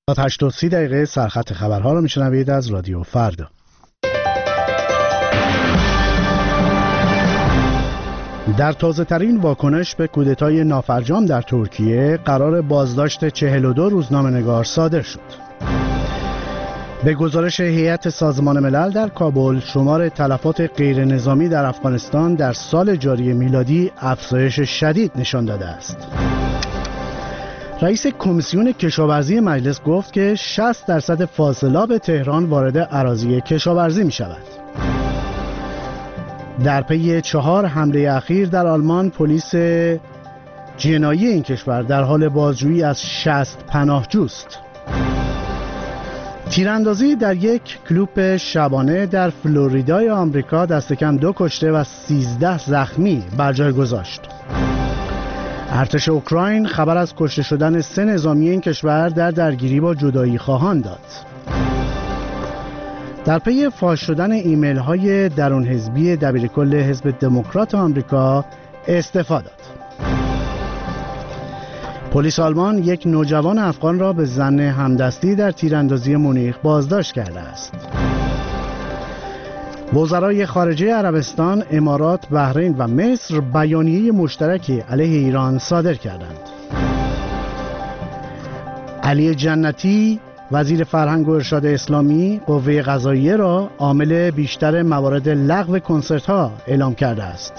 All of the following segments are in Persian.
تا 8:30 دقیقه سرخط خبرها رو میشنوید از رادیو فردا. در تازه ترین واکنش به کودتای نافرجام در ترکیه قرار بازداشت 42 روزنامه‌نگار صادر شد. به گزارش هیئت سازمان ملل در کابل، شمار تلفات غیر نظامی در افغانستان در سال جاری میلادی افزایش شدید نشان داده است. رئیس کمیسیون کشاورزی مجلس گفت که 60% فاضلاب تهران وارد اراضی کشاورزی می شود. در پی 4 حمله اخیر در آلمان، پلیس جنایی این کشور در حال بازجویی از 60 پناهجوست. تیراندازی در یک کلوب شبانه در فلوریدای آمریکا دست کم 2 کشته و 13 زخمی بر جای گذاشت. ارتش اوکراین خبر از کشته شدن 3 نظامی این کشور در درگیری با جدایی خواهان داد. در پی فاش شدن ایمیل های درون حزبی دبیرکل حزب دموکرات آمریکا استعفا داد. پلیس آلمان یک نوجوان افغان را به ظن همدستی در تیراندازی مونیخ بازداشت کرده است. وزرای خارجه عربستان، امارات، بحرین و مصر بیانیه مشترکی علیه ایران صادر کردند. علی جنتی، وزیر فرهنگ و ارشاد اسلامی، قوه قضاییه را عامل بیشتر موارد لغو کنسرت‌ها اعلام کرده است.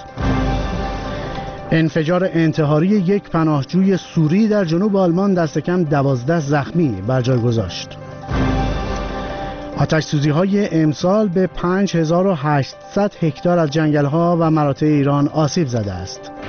انفجار انتحاری یک پناهجوی سوری در جنوب آلمان دست کم 12 زخمی بر جای گذاشت. آتش‌سوزی‌های امسال به 5800 هکتار از جنگل‌ها و مراتع ایران آسیب زده است.